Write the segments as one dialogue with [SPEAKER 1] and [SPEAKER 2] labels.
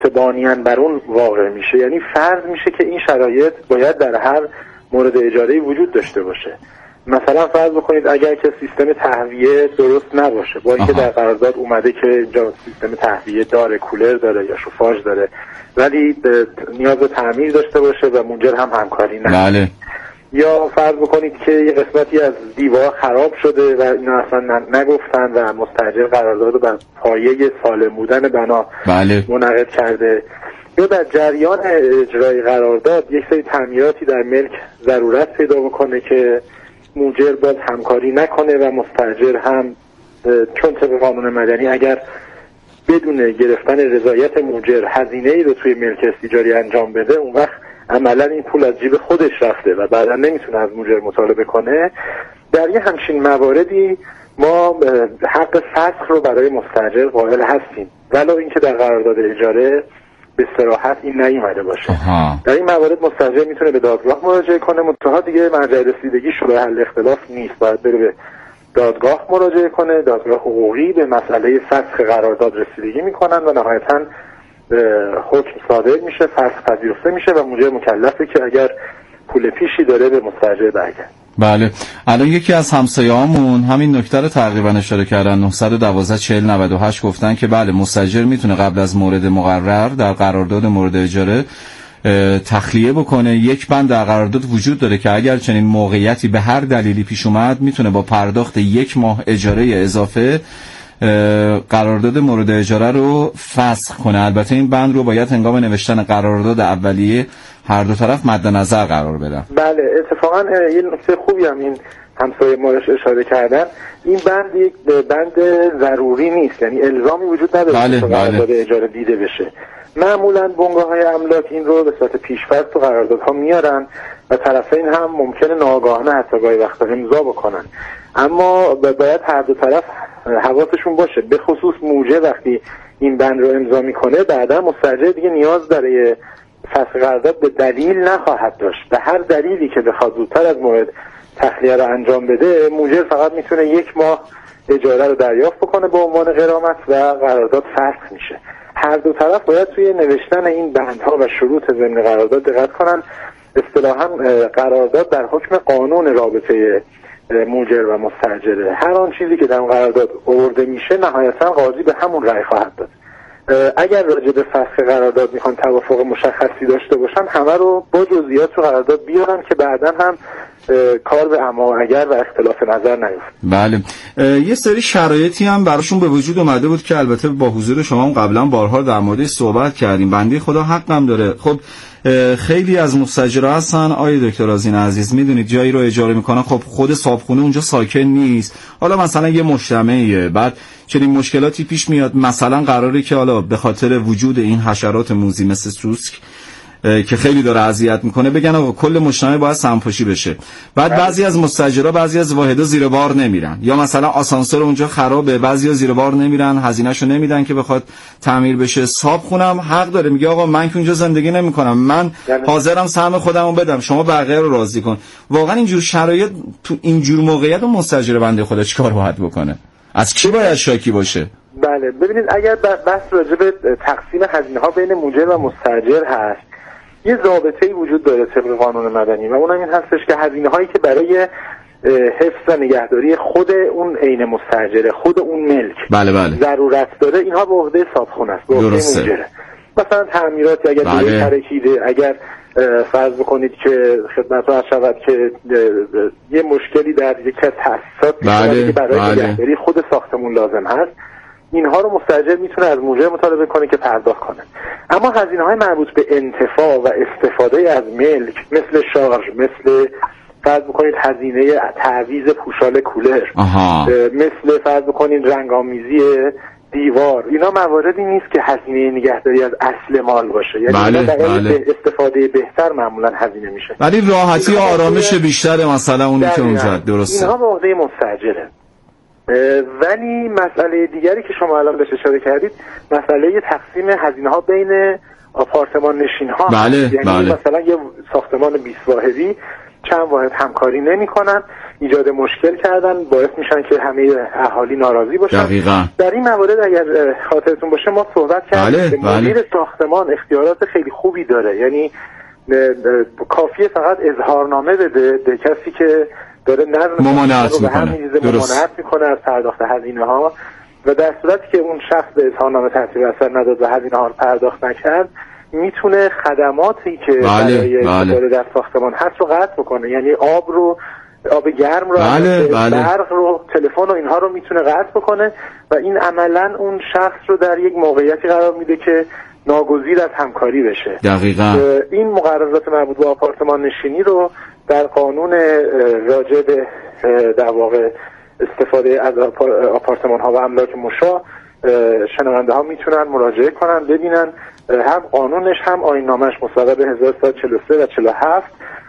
[SPEAKER 1] بانیان بر اون واقع میشه. یعنی فرض میشه که این شرایط باید در هر مورد اجاره‌ای وجود داشته باشه. مثلا فرض بکنید اگر که سیستم تهویه درست نباشه، با اینکه در قرارداد اومده که اینجا سیستم تهویه داره، کولر داره یا شوفاژ داره، ولی نیاز به تعمیر داشته باشه و منجر هم همکاری نکنه.
[SPEAKER 2] بله.
[SPEAKER 1] یا فرض بکنید که یه قسمتی از دیوار خراب شده و اینا اصلا نگفتن و مستاجر قرارداد رو بر پایه سالم بودن بنا
[SPEAKER 2] بله.
[SPEAKER 1] منعقد کرده، یا در جریان اجرای قرارداد یک سری تعمیراتی در ملک ضرورت پیدا بکنه که مؤجر باز همکاری نکنه و مستاجر هم، چون طبق قانون مدنی اگر بدون گرفتن رضایت مؤجر هزینه‌ای رو توی ملک استیجاری انجام بده، اون وقت عملا این پول از جیب خودش رفته و بعدا نمیتونه از مؤجر مطالبه کنه. در یه همچین مواردی ما حق فسخ رو برای مستاجر قائل هستیم، ولو اینکه در قرارداد اجاره به صراحت این نیومده باشه. در این موارد مستاجر میتونه به دادگاه مراجعه کنه، منتها دیگه مرجع رسیدگی شورای حل اختلاف نیست، باید بره به دادگاه مراجعه کنه. دادگاه حقوقی به مسئله فسخ قرارداد رسیدگی میکنن و نهایتاً حکم صادر میشه، فسخ پذیرفته میشه و مؤجر مکلفه که اگر پول پیشی داره به مستاجر برگرده.
[SPEAKER 2] بله. الان یکی از همسایه‌هامون همین نکته رو تقریبا اشاره کردن. 912 40 98 گفتن که بله مستاجر میتونه قبل از مورد مقرر در قرارداد مورد اجاره تخلیه بکنه. یک بند در قرارداد وجود داره که اگر چنین موقعیتی به هر دلیلی پیش اومد میتونه با پرداخت 1 ماه اجاره اضافه قرارداد مورد اجاره رو فسخ کنه. البته این بند رو باید هنگام نوشتن قرارداد اولیه هر دو طرف مد نظر قرار بدن.
[SPEAKER 1] بله، اتفاقا یه نکته خوبی هم این همسایه مارش اشاره کردن. این بند یک بند ضروری نیست، یعنی الزامی وجود نداره که قرارداد اجاره دیده بشه. معمولا بنگاه‌های املاک این رو به صورت پیش‌فرض تو قراردادها میارن و طرفین هم ممکنه ناآگاهانه حتی گاهی وقتا امضا بکنن، اما باید هر دو طرف حواسشون باشه، به خصوص مؤجر وقتی این بند رو امضا میکنه بعدا مستاجر دیگه نیاز برای فسخ قرارداد به دلیل نخواهد داشت. به هر دلیلی که بخواد زودتر از موعد تخلیه رو انجام بده، مؤجر فقط میتونه 1 ماه اجاره رو دریافت بکنه به عنوان غرامت و قرارداد فسخ میشه. هر دو طرف باید توی نوشتن این بندها و شروط ضمن قرارداد دقت کنن. اصطلاحاً قرارداد در حکم قانون رابطه مؤجر و مستاجره. هر آن چیزی که در اون قرارداد آورده میشه نهایتاً قاضی به همون رأی خواهد داد. اگر راجع به فسخ قرارداد میخوان توافق مشخصی داشته باشن، همه رو با جزئیات تو قرارداد بیارن که بعداً هم کار به اما اگر و اختلاف نظر نیفته.
[SPEAKER 2] بله. یه سری شرایطی هم براشون به وجود اومده بود که البته با حضور شما هم قبلا بارها در موردش صحبت کردیم. بنده خدا حقم داره. خب خیلی از مستاجرها هستن آقای دکتر آذین عزیز، میدونید جایی رو اجاره میکنن، خب خود صاحبخونه اونجا ساکن نیست، حالا مثلا یه مجتمعیه، بعد چنین مشکلاتی پیش میاد، مثلا قراره که حالا به خاطر وجود این حشرات موذی مثل سوسک که خیلی داره اذیت میکنه بگن آقا کل مجتمع باید سمپاشی بشه. بعد بعضی از مستاجرها بعضی از واحدا زیر بار نمیرن، یا مثلا آسانسور اونجا خرابه، بعضیا زیر بار نمیرن، هزینه‌شو نمیدن که بخواد تعمیر بشه. صاحبخونم حق داره میگه آقا من که اونجا زندگی نمیکنم، من حاضرم سهم خودمو بدم، شما بقیه رو راضی کن. واقعا اینجور شرایط تو اینجور موقعیت اون مستاجر بنده خدا چیکار باید بکنه؟ از کی باید شاکی باشه؟
[SPEAKER 1] بله ببینید، اگر بحث راجع به تقسیم هزینه‌ها بین مؤجر و مستاجر هست، یه ضابطه‌ای وجود داره طبق قانون مدنی و اونم این هستش که هزینه‌هایی که برای حفظ و نگهداری خود اون عین مستاجره، خود اون ملک ضرورت داره، اینها به عهده صاحبخونه است، به عهده مؤجره. مثلا تعمیراتی اگر ترکیده، اگر فرض بکنید که خدمتتون عرض شود که یه مشکلی در یکی از تأسیسات که برای نگهداری خود ساختمون لازم هست، اینها رو مستاجر میتونه از مؤجر مطالبه کنه که پرداخت کنه. اما هزینه‌های مربوط به انتفاع و استفاده از ملک مثل شارژ، مثل فرض بکنید هزینه تعویض پوشال کولر، مثل فرض بکنید رنگ‌آمیزی دیوار، اینا مواردی نیست که هزینه نگهداری از اصل مال باشه، یعنی برای استفاده بهتر معمولا هزینه میشه،
[SPEAKER 2] ولی راحتی و آرامش بیشتر مثلا اونی که اونجا درسته،
[SPEAKER 1] اینها به عهده مستاجره. ولی مسئله دیگری که شما الان بهش اشاره کردید، مسئله تقسیم هزینه‌ها بین آپارتمان نشین‌ها، یعنی مثلا یه ساختمان 20 واحدی چند واحد همکاری نمی‌کنن، ایجاد مشکل کردن، باعث میشن که همه اهالی ناراضی باشن.
[SPEAKER 2] دقیقاً.
[SPEAKER 1] در این موارد اگر خاطرتون باشه ما صحبت کردیم که مدیر ساختمان اختیارات خیلی خوبی داره، یعنی کافیه فقط اظهارنامه بده به کسی که داره نظم
[SPEAKER 2] ممانعت
[SPEAKER 1] میکنه از پرداخت هزینه ها، و در صورتی که اون شخص به اظهارنامه ترتیب اثر نداد و هزینه ها رو پرداخت نکرد، میتونه خدماتی که برای استفاده در ساختمان هست رو قطع بکنه، یعنی آب گرم رو، برق رو، تلفن و اینها رو میتونه قطع بکنه و این عملا اون شخص رو در یک موقعیتی قرار میده که ناگزیر از همکاری بشه.
[SPEAKER 2] دقیقاً.
[SPEAKER 1] این مقررات مربوط به آپارتمان نشینی رو در قانون راجع به در واقع استفاده از آپارتمان ها و املاک مشاع شنونده ها میتونن مراجعه کنن ببینن، هم قانونش هم آیین نامش مصوب 1343 و 47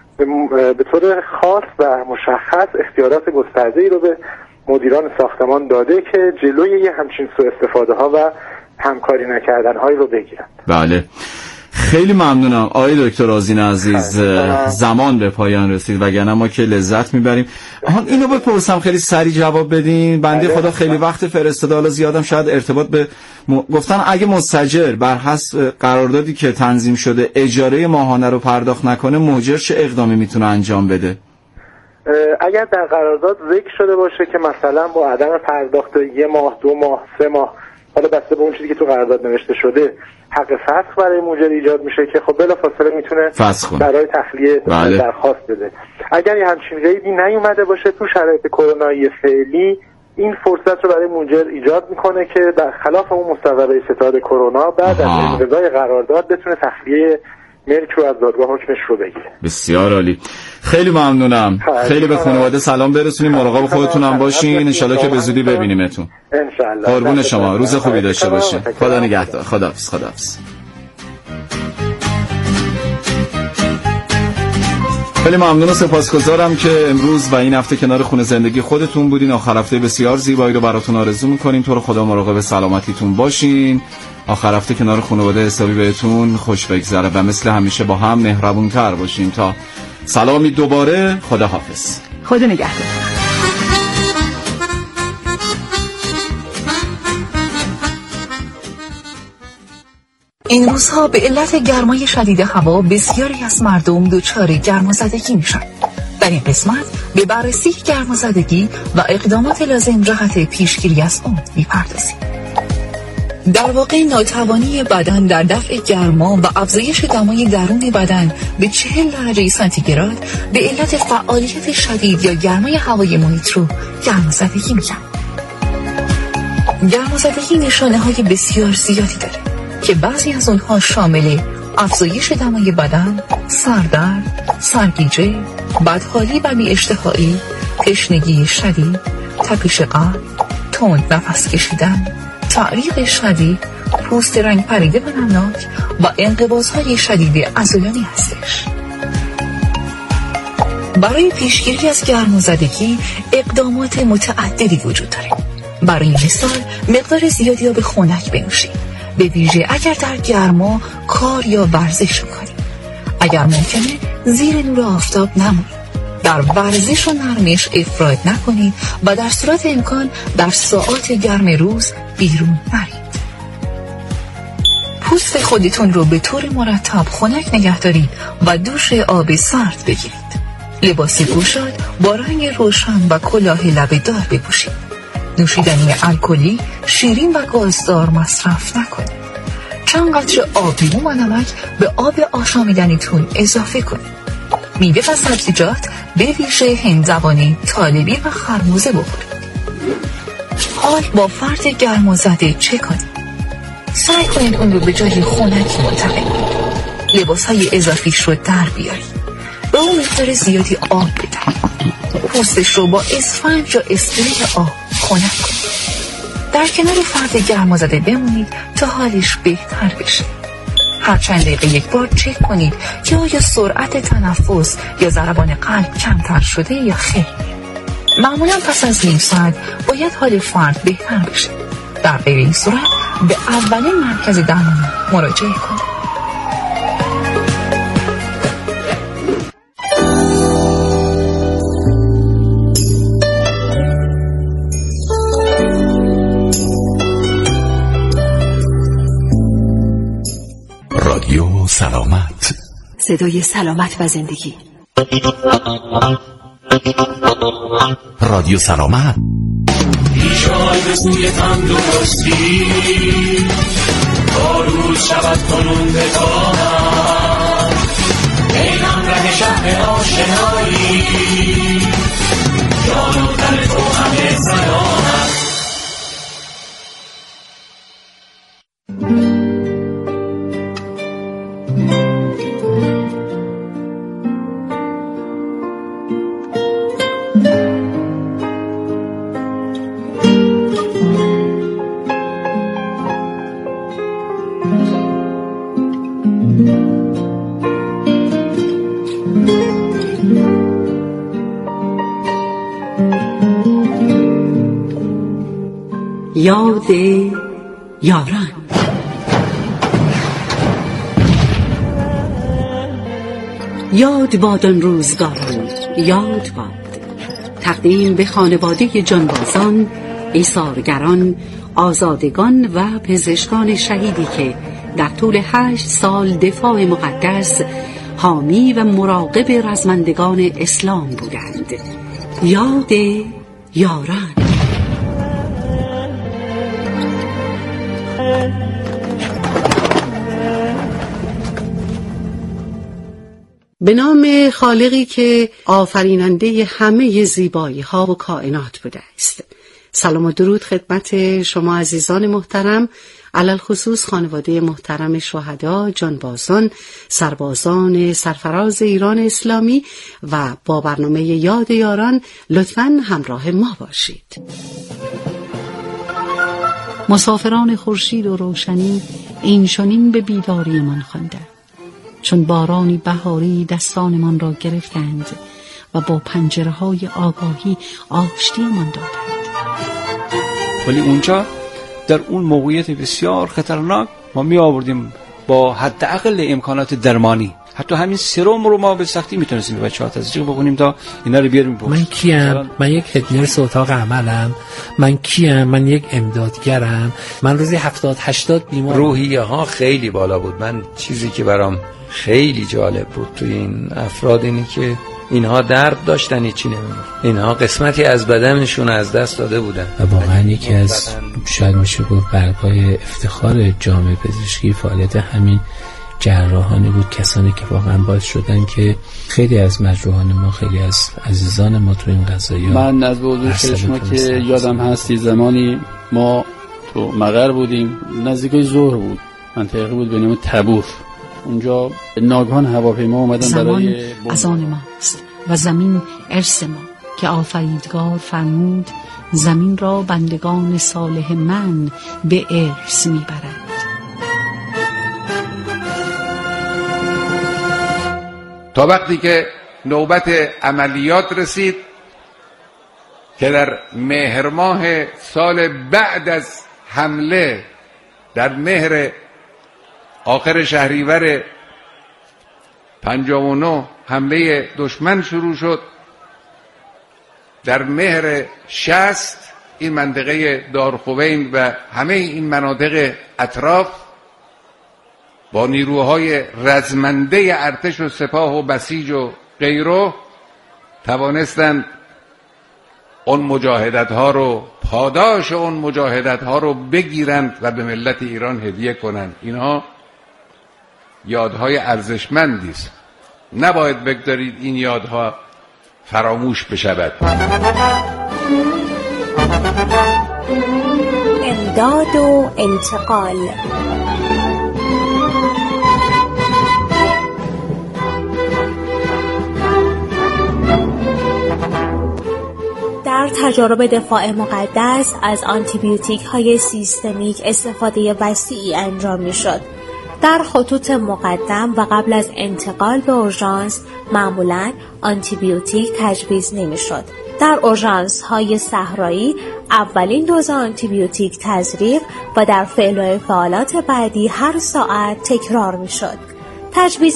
[SPEAKER 1] به طور خاص و مشخص اختیارات گسترده‌ای رو به مدیران ساختمان داده که جلوی یه همچین سوء استفاده ها و همکاری نکردن هایی رو بگیرن.
[SPEAKER 2] بله، خیلی ممنونم آقای دکتر آذین عزیز. زمان به پایان رسید وگرنه ما که لذت میبریم. اینو بپرسم خیلی سریع جواب بدین. بنده خدا خیلی وقت فرستاده، حالا زیادم شاید ارتباط به گفتن اگه مستاجر بر حسب قراردادی که تنظیم شده اجاره ماهانه رو پرداخت نکنه، مؤجر چه اقدامی میتونه انجام بده؟
[SPEAKER 1] اگر در قرارداد ذکر شده باشه که مثلا با عدم پرداخت 1 ماه 2 ماه 3 ماه، حالا بسته به اون چیزی که تو قرارداد نوشته شده، حق فسخ برای مؤجر ایجاد میشه که خب بلافاصله میتونه برای تخلیه درخواست بده. اگر یه همچین قیدی نیومده باشه تو شرایط کرونایی فعلی، این فرصت رو برای مؤجر ایجاد میکنه که در خلاف اون مصوبه ستاد کرونا بعد از امضای قرارداد بتونه تخلیه ملک رو از دادگاه حکمش رو بگیره.
[SPEAKER 2] بسیار عالی، خیلی ممنونم. خیلی به خانواده سلام برسونیم، مراقب خودتون هم باشین، ان شاءالله که به زودی ببینیمتون.
[SPEAKER 1] ان شاءالله.
[SPEAKER 2] قربون شما، روز خوبی داشته باشین. خدا نگهدار. خداحافظ. خیلی ممنون و سپاسگزارم که امروز و این هفته کنار خونه زندگی خودتون بودین. آخر هفته بسیار زیبایی رو براتون آرزو می‌کنیم. تو رو خدا مراقب سلامتیتون باشین. آخر هفته کنار خانواده حسابی بهتون خوش بگذره و مثل همیشه با هم مهربون‌تر باشین. تا سلامی دوباره، خداحافظ.
[SPEAKER 3] خدا نگهدار. این روزها به علت گرمای شدید هوا بسیاری از مردم دچار گرمازدگی میشن. در این قسمت به بررسی گرمازدگی و اقدامات لازم جهت پیشگیری از آن میپردازیم. در واقع ناتوانی بدن در دفع گرما و افزایش دمای درون بدن به 40 درجه سانتیگراد به علت فعالیت شدید یا گرمای هوای محیط رو گرمازدگی میگن. گرمازدگی نشانه های بسیار زیادی داره که بعضی از اونها شامل افزایش دمای بدن، سردرد، سرگیجه، بدحالی و بی‌اشتهایی، تشنگی شدید، تپش قلب، تند نفس کشیدن، تعریق شدید، پوست رنگ پریده و نمناک و انقباض‌های شدید عضلانی هستش. برای پیشگیری از گرمازدگی اقدامات متعددی وجود داره. برای مثال مقدار زیادی آب خنک بنوشید، به ویژه اگر در گرما کار یا ورزش می‌کنید. اگر ممکنه زیر نور آفتاب نمونید. در ورزش و نرمش افراط نکنید و در صورت امکان در ساعات گرم روز بیرون نرید. پوست خودتون رو به طور مرتب خنک نگه دارید و دوش آب سرد بگیرید. لباس گشاد با رنگ روشن و کلاه لبه‌دار بپوشید. نوشیدنی الکلی، شیرین و گازدار مصرف نکنید. چند قطره آبلیمو و نمک به آب آشامیدنیتون اضافه کنید. میوه و سبزیجات به ویژه هندزبانی، طالبی و خربوزه بخورید. حال با فرد گرمازده چه کنید؟ سعی کنید اون رو به جای خنکی منتقل کنید. لباس‌های اضافیش رو در بیارید. به اون مقدار زیادی آب بدهید. پوستش رو با اسفنج یا اسپری آب خنک کنید. در کنار فرد گرمازده بمونید تا حالش بهتر بشه. هر چند دقیقه یک بار چک کنید که آیا سرعت تنفس یا ضربان قلب کمتر شده یا خیر. معمولا پس از نیم ساعت باید حال فرد بهتر بشه. در غیر این صورت به اولین مرکز درمانی مراجعه کنید.
[SPEAKER 4] رادیو سلامت،
[SPEAKER 5] صدای سلامت و زندگی.
[SPEAKER 4] رادیو سلامت
[SPEAKER 6] ایشان به سوی تندرستی تا روز شود کنون بتانم اینم ره شهر آشنایی جان و تن تو همه سلامت.
[SPEAKER 5] یاد یاران. یاد باد آن روزگاران، یاد باد. تقدیم به خانواده جانبازان، ایثارگران، آزادگان و پزشکان شهیدی که در طول 8 سال دفاع مقدس حامی و مراقب رزمندگان اسلام بودند. یاد یاران. به نام خالقی که آفریننده همه زیبایی ها و کائنات بوده است. سلام و درود خدمت شما عزیزان محترم، علل خصوص خانواده محترم شهدا، جانبازان، سربازان سرفراز ایران اسلامی و با برنامه یاد یاران لطفاً همراه ما باشید. مسافران خورشید و روشنی اینچنین به بیداری من خواندند، چون بارانی بهاری دستانمان را گرفتند و با پنجره‌های آگاهی آشتیمان دادند.
[SPEAKER 7] ولی اونجا در اون موقعیت بسیار خطرناک ما می آوردیم با حداقل امکانات درمانی، حتی همین سرم رو ما به سختی میتونستیم به بچه‌ها تزریق بکنیم تا اینا رو بیاریم.
[SPEAKER 8] من کیم؟ من یک هدنرس اتاق عملم. من کیم؟ من یک امدادگرم. من روزی 70-80 بیمار.
[SPEAKER 9] روحیه ها خیلی بالا بود. من چیزی که برام خیلی جالب بود توی این افراد اینی که اینها درد داشتن، هیچی نمی‌دونن، اینها قسمتی از بدنشون از دست داده بودن
[SPEAKER 8] و واقعا یکی از شاید میشه گفت برگ‌های افتخار جامعه پزشکی فعالیت همین جراحانی بود، کسانی که واقعا باعث شدن که خیلی از مجروحان ما، خیلی از عزیزان ما تو این قضایا.
[SPEAKER 10] من از حضور شما که یادم هستی زمانی ما تو مقر بودیم، نزدیکای ظهر بود، منطقه بود به نام تبور. اونجا ناگهان هواپیما اومدن برای
[SPEAKER 5] از آن ماست و زمین ارث ما که آفریدگار فرمود زمین را بندگان صالح من به ارث میبرند.
[SPEAKER 11] تا وقتی که نوبت عملیات رسید که در مهر ماه سال بعد از حمله در مهر آخر شهریور 59 حمله دشمن شروع شد، در مهر 60 این منطقه دارخوین و همه این مناطق اطراف با نیروهای رزمنده ارتش و سپاه و بسیج و غیره توانستند اون مجاهدت ها رو، پاداش اون مجاهدت ها رو بگیرند و به ملت ایران هدیه کنند. اینها یادهای ارزشمندی است، نباید بگذارید این یادها فراموش بشود.
[SPEAKER 12] امداد و انتقال. در تجارب دفاع مقدس از آنتیبیوتیک های سیستمیک استفاده وسیعی انجام می شد. در خطوط مقدم و قبل از انتقال به اورژانس معمولاً آنتیبیوتیک تجویز نمی شد. در اورژانس های صحرایی اولین دوز آنتیبیوتیک تزریق و در فعل و فعالات بعدی هر ساعت تکرار می شد. تجویز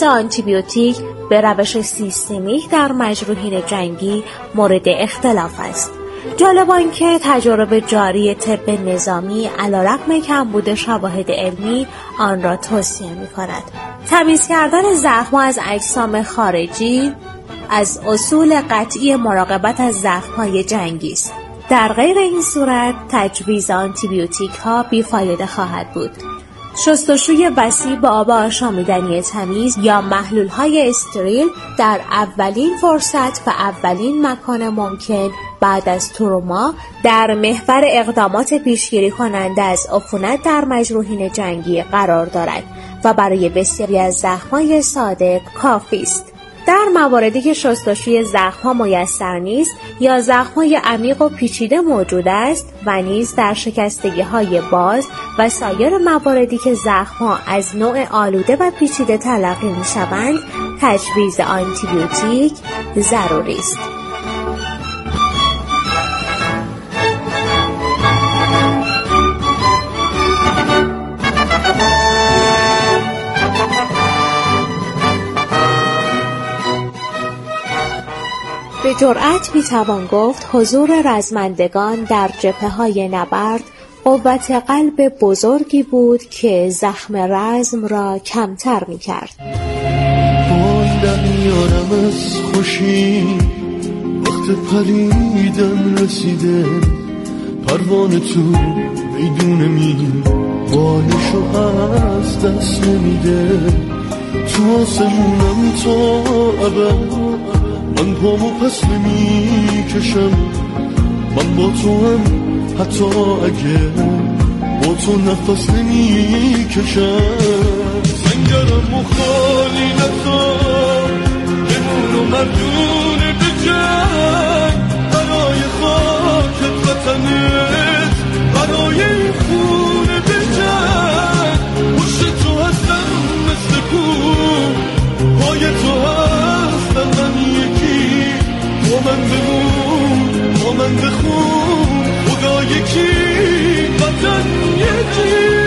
[SPEAKER 12] آنتیبیوتیک به روش سیستمیک در مجروحین جنگی مورد اختلاف است. جالب آن که تجارب جاری طب نظامی علیرغم کمبود شواهد علمی آن را توصیه می‌کند. تمیز کردن زخم‌ها از اجسام خارجی از اصول قطعی مراقبت از زخم‌های جنگی است. در غیر این صورت تجویز آنتیبیوتیک‌ها بیفایده خواهد بود. شستشوی وسیع با آب آشامیدنی تمیز یا محلول‌های استریل در اولین فرصت و اولین مکان ممکن بعد از تروما در محور اقدامات پیشگیری کننده از عفونت در مجروحین جنگی قرار دارد و برای بسیاری از زخم‌های ساده کافی است. در مواردی که شستشوی زخم‌ها میسر نیست یا زخم‌های عمیق و پیچیده موجود است و نیز در شکستگی‌های باز و سایر مواردی که زخم‌ها از نوع آلوده و پیچیده تلقی می‌شوند، تجویز آنتیبیوتیک ضروری است. به جرأت میتوان گفت حضور رزمندگان در جبهه‌های نبرد قوت قلب بزرگی بود که زخم رزم را کمتر میکرد.
[SPEAKER 13] بالم یارم از خوشی وقت پریدن رسیده، پروانه تو میدون می بالشو از دست نمیده، تو آسمونم تا ابد من پامو پس نمی کشم، من با تو هم حتی اگه با تو نفس نمی کشم. سنگرم و خالی نکن بمون و مردونه به جنگ، برای خاکت وطنت برای این خونه به جنگ. پشت تو هستم مثل کوه، پای تو هستم من یکی، با من بمون با من بخون، خدا یکی وطن یکی.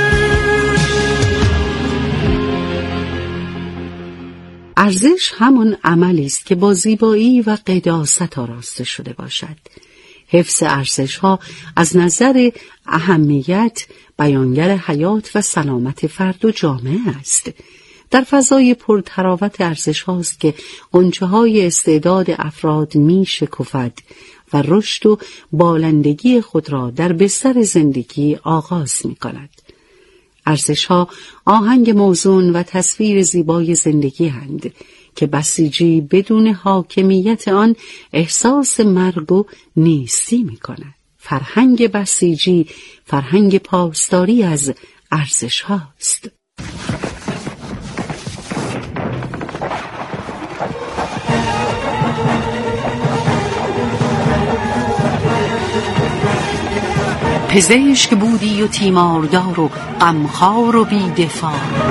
[SPEAKER 5] ارزش همان عملی است که با زیبایی و قداست آراسته شده باشد. حفظ ارزش‌ها از نظر اهمیت بیانگر حیات و سلامت فرد و جامعه است. در فضای پرتراوت ارزش هاست که غنچه‌های استعداد افراد می شکفد و رشد و بالندگی خود را در بستر زندگی آغاز می کند. ارزش ها آهنگ موزون و تصویر زیبای زندگی هستند که بسیجی بدون حاکمیت آن احساس مرگ و نیستی می کند. فرهنگ بسیجی فرهنگ پاسداری از ارزش هاست. پزشک بودی و تیماردار و غمخوار و بی‌دفاع،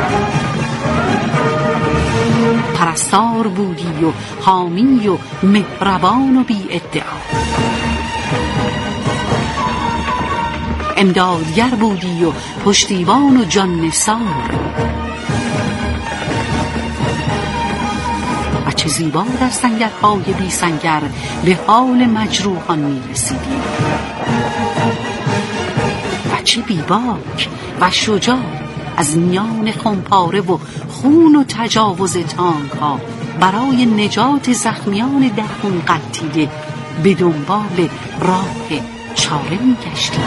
[SPEAKER 5] پرستار بودی و حامی و مهربان و بی‌ادعا، امدادگر بودی و پشتیبان و جان نثار. و چه زیبا در سنگرهای بی سنگر به حال مجروحان می رسیدی، چه بیباک و شجاع از میان خمپاره و خون و تجاوز تانک ها برای نجات زخمیان در خون قطیده به دنبال راه چاره می گشتی.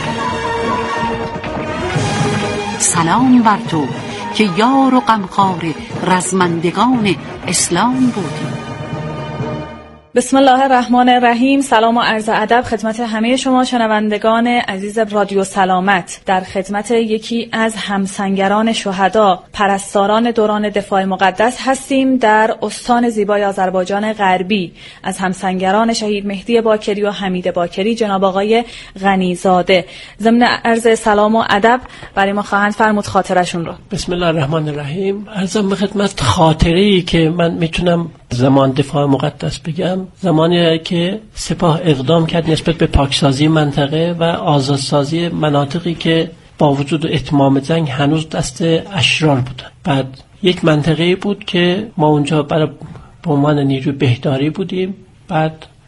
[SPEAKER 5] سلام بر تو که یار و غمخوار رزمندگان اسلام بودی.
[SPEAKER 14] بسم الله الرحمن الرحیم. سلام و عرض ادب خدمت همه شما شنوندگان عزیز رادیو سلامت. در خدمت یکی از همسنگران شهدا، پرستاران دوران دفاع مقدس هستیم در استان زیبای آذربایجان غربی. از همسنگران شهید مهدی باکری و حمید باکری جناب آقای غنیزاده. ضمن عرض سلام و ادب برای ما خواهند فرمود خاطرشون رو.
[SPEAKER 15] بسم الله الرحمن الرحیم. عرضم به خدمت خاطره‌ای که من میتونم زمان دفاع مقدس بگم، زمانی که سپاه اقدام کرد نسبت به پاکسازی منطقه و آزادسازی مناطقی که با وجود اتمام جنگ هنوز دست اشرار بودن. بعد یک منطقه بود که ما اونجا برای به عنوان نیروی بهداری بودیم. بعد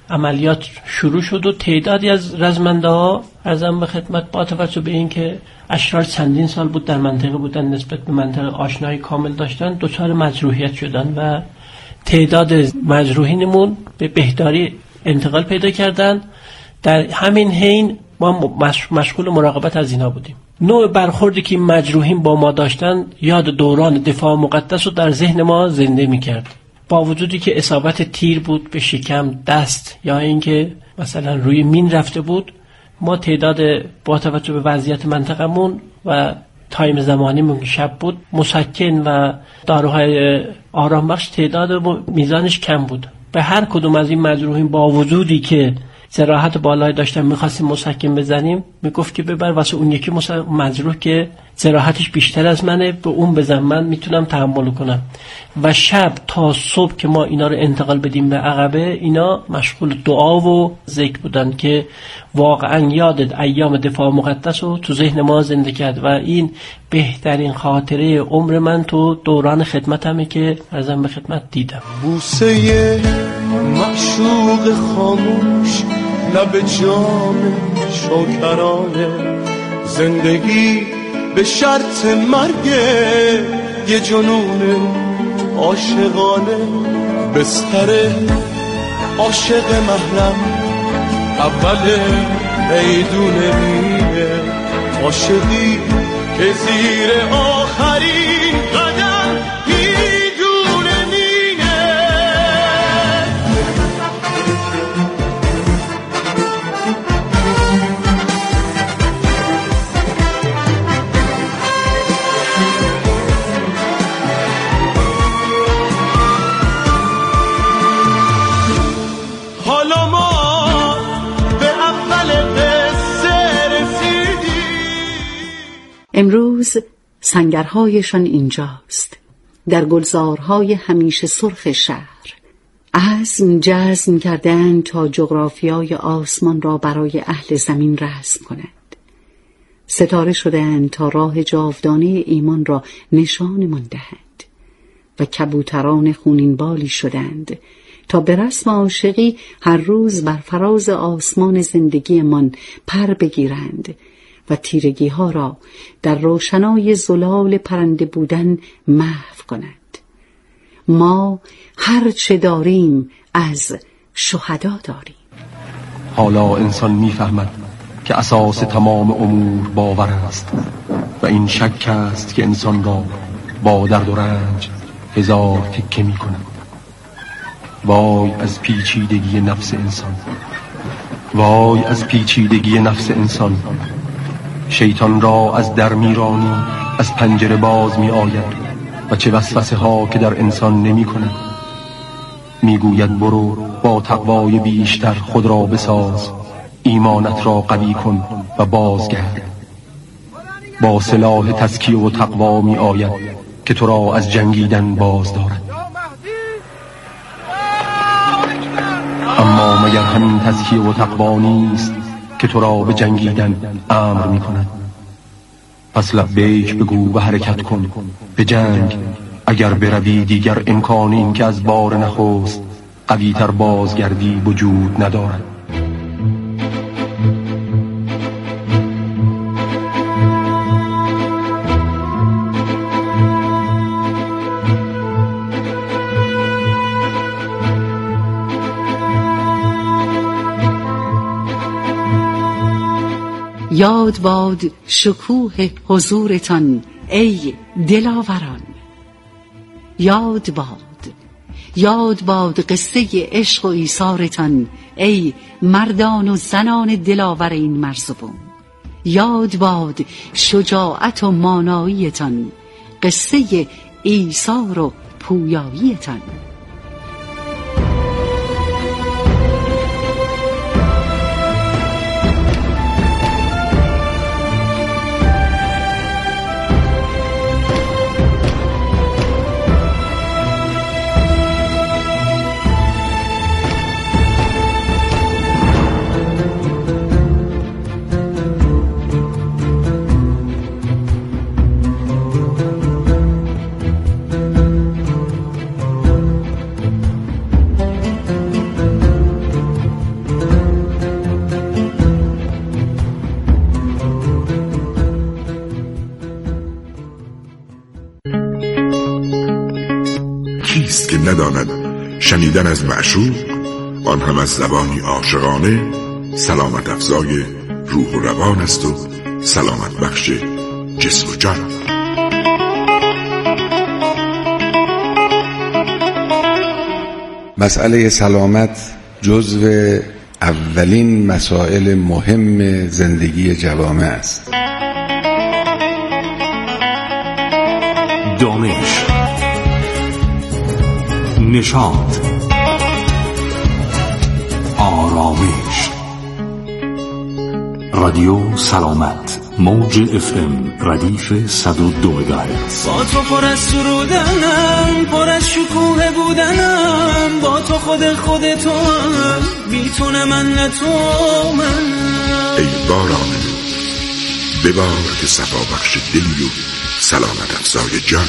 [SPEAKER 15] عملیات شروع شد و تعدادی از رزمنده ها ارزم به خدمت با توجه به این که اشرار چندین سال بود در منطقه بودن، نسبت به منطقه آشنایی کامل داشتن، دچار مجروحیت شدن و تعداد مجروحینمون به بهداری انتقال پیدا کردن. در همین حین ما مشغول مراقبت از اینا بودیم. نوع برخوردی که مجروحین با ما داشتن یاد دوران دفاع مقدس رو در ذهن ما زنده می‌کرد. با وجودی که اصابت تیر بود به شکم، دست یا اینکه مثلا روی مین رفته بود، ما تعداد با توجه به وضعیت منطقمون و تایم زمانیمون شب بود، مسکن و داروهای آرام بخش تعداد میزانش کم بود. به هر کدوم از این مجروحین با وجودی که جراحت بالایی داشتن می‌خواستیم مسکن بزنیم، میگفت که ببر واسه اون یکی مجروح که جراحتش بیشتر از منه، به اون بزن، من میتونم تحمل کنم. و شب تا صبح که ما اینا رو انتقال بدیم به عقبه، اینا مشغول دعا و ذکر بودن که واقعا یاد ایام دفاع مقدس رو تو ذهن ما زنده کرد و این بهترین خاطره عمر من تو دوران خدمتمه که ازم به خدمت دیدم.
[SPEAKER 13] بوسه معشوق خاموش لب جام شاکرانه، زندگی به شرط مرگ یه جنون عاشقانه، بستر عاشق محرم اول میدون میره، عاشقی که زیر آخرین قدم میدون مینه. حالا ما به اول قصه رسیدیم.
[SPEAKER 5] امروز سنگرهایشان اینجاست، در گلزارهای همیشه سرخ شهر. عزم جزم کردند تا جغرافیای آسمان را برای اهل زمین رسم کنند. ستاره شدند تا راه جاودانه ایمان را نشانمان دهند و کبوتران خونین بالی شدند تا به رسم عاشقی هر روز بر فراز آسمان زندگیمان پر بگیرند و تیرگی ها را در روشنای زلال پرنده بودن محو کنند. ما هر چه داریم از شهدا داریم.
[SPEAKER 16] حالا انسان میفهمد که اساس تمام امور باور است و این شک است که انسان را با درد و رنج هزار تکه می کند. وای از پیچیدگی نفس انسان، وای از پیچیدگی نفس انسان. شیطان را از در میرانی، از پنجره باز می آید و چه وسوسه ها که در انسان نمی کند. می گوید برو با تقوای بیشتر خود را بساز، ایمانت را قوی کن و بازگرد. با سلاح تزکیه و تقوا می آید که تو را از جنگیدن باز دارد. اما مگر همین تزکیه و تقوا نیست که تو را به جنگیدن امر می کند؟ پس لبیک بگو و حرکت کن به جنگ. اگر بروی دیگر امکان این که از بار نخست قوی تر بازگردی وجود ندارد.
[SPEAKER 5] یاد باد شکوه حضورتان ای دلاوران. یاد باد قصه عشق و ایثارتان ای مردان و زنان دلاور این مرزبون. یاد باد شجاعت و ماناییتان، قصه ایثار و پویاییتان.
[SPEAKER 17] کیست که نداند شنیدن از معشوق، آن هم از زبانی عاشقانه، سلامت افزای روح و روان است و سلامت بخش جسم و جان.
[SPEAKER 11] مسئله سلامت جزو اولین مسائل مهم زندگی جوامع است.
[SPEAKER 18] دانش، نشاط، آرامش. رادیو سلامت، موج FM ردیف 102 مگاهرتز.
[SPEAKER 6] با تو پر از سرودنم، پر از شکوه بودنم، با تو خودتو هم، میتونه من نه تو من.
[SPEAKER 17] ای باران ببار که صفا بخش دلی و سلامت افزای جان.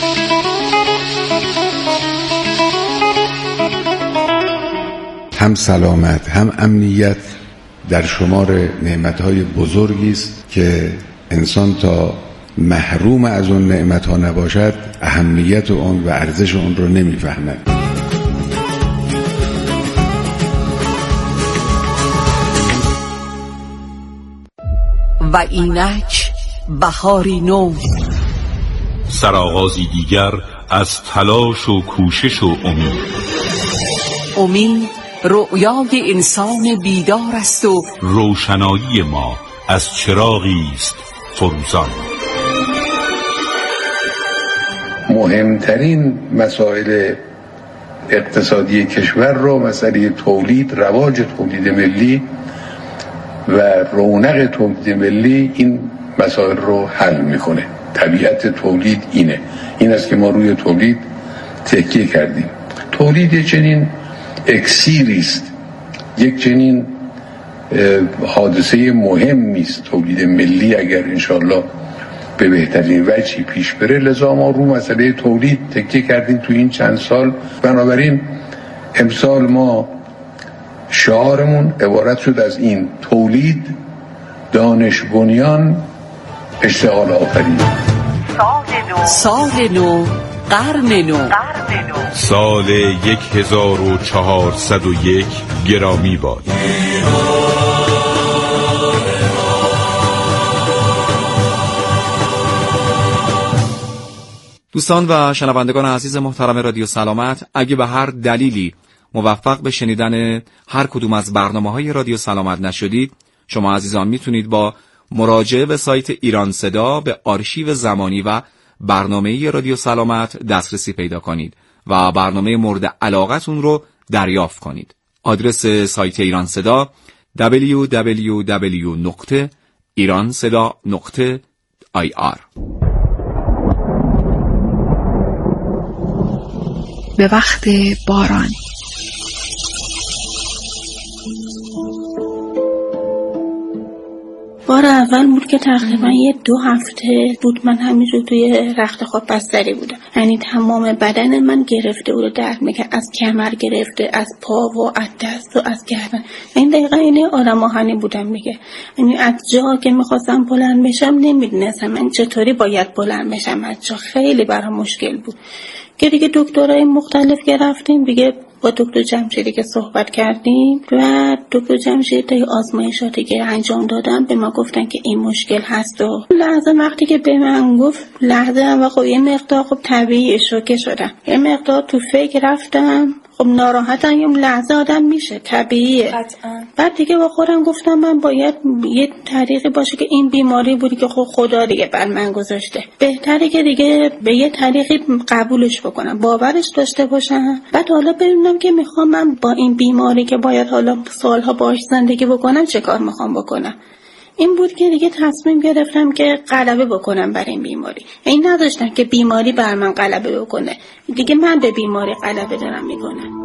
[SPEAKER 11] هم سلامت هم امنیت در شمار نعمتهای بزرگی است که انسان تا محروم از اون نعمتها نباشد اهمیت اون و ارزش اون رو نمیفهمد.
[SPEAKER 5] و اینک بهاری نو،
[SPEAKER 18] سرآغازی دیگر از تلاش و کوشش و
[SPEAKER 5] امید رؤیای انسان بیدار است و
[SPEAKER 18] روشنایی ما از چراغی است فروزان.
[SPEAKER 19] مهمترین مسائل اقتصادی کشور رو مسئله تولید، رواج تولید ملی و رونق تولید ملی این مسائل رو حل میکنه. طبیعت تولید این است که ما روی تولید تکیه کردیم. تولید چنین اکسیری است، یک چنین حادثه مهمی است تولید ملی، اگر انشالله به بهترین وجهی پیش بره. لذا ما رو مسئله تولید تکیه کردیم تو این چند سال. بنابراین امسال ما شعارمون عبارت شد از این: تولید، دانش بنیان، اشتغال آفرین.
[SPEAKER 5] سال نو، قرن نو.
[SPEAKER 18] سال 1401 گرامی باد.
[SPEAKER 2] دوستان و شنوندگان عزیز محترم رادیو سلامت، اگه به هر دلیلی موفق به شنیدن هر کدوم از برنامه‌های رادیو سلامت نشدید، شما عزیزان میتونید با مراجعه به سایت ایران صدا به آرشیو زمانی و برنامه رادیو سلامت دسترسی پیدا کنید و برنامه مورد علاقتون رو دریافت کنید. آدرس سایت ایران صدا www.iranseda.ir.
[SPEAKER 3] به وقت بارانی
[SPEAKER 12] بار اول بود که تقریبا 2 هفته بود من همینجور توی رخت خواب بستری بودم. یعنی تمام بدن من گرفته بود، درد میکرد، از کمر گرفته، از پا و از دست و از گردن. این دقیقا اینه آدم آهنی بودم میگه. یعنی از جا که میخواستم بلند بشم نمیدونستم من چطوری باید بلند بشم از جا. خیلی برام مشکل بود که دیگه دکترای مختلف که رفتیم، دیگه با دکتر جمشیدی که صحبت کردیم و دکتر جمشیدی آزمایشاتی که انجام دادم به ما گفتن که این مشکل هست. و لحظه وقتی که به من گفت لحظه و خب یه مقدار خب طبیعی شوکه شدم، یه مقدار تو فکر رفتم. خب ناراحتم یه لحظه آدم میشه، طبیعیه. بعد دیگه با خودم گفتم من باید یه طریقی باشه که این بیماری بودی که خدا دیگه بر من گذاشته، بهتره که دیگه به یه طریقی قبولش بکنم، باورش داشته باشم. بعد حالا ببینم که میخوام من با این بیماری که باید حالا سالها باهاش زندگی بکنم چه کار میخوام بکنم. این بود که دیگه تصمیم گرفتم که غلبه بکنم بر این بیماری. این نداشتم که بیماری بر من غلبه بکنه، دیگه من به بیماری غلبه دارم میکنم.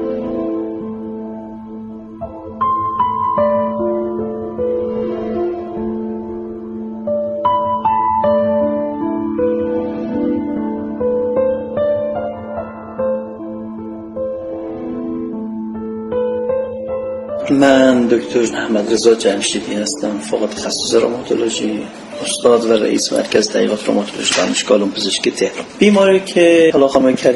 [SPEAKER 20] من دکتر احمد رضا جمشیدی هستم، فقط تخصص روماتولوژی، استاد و رئیس مرکز تحقیقات روماتولوژی دانشگاه علوم پزشکی تهران. بیماری که حالا خانم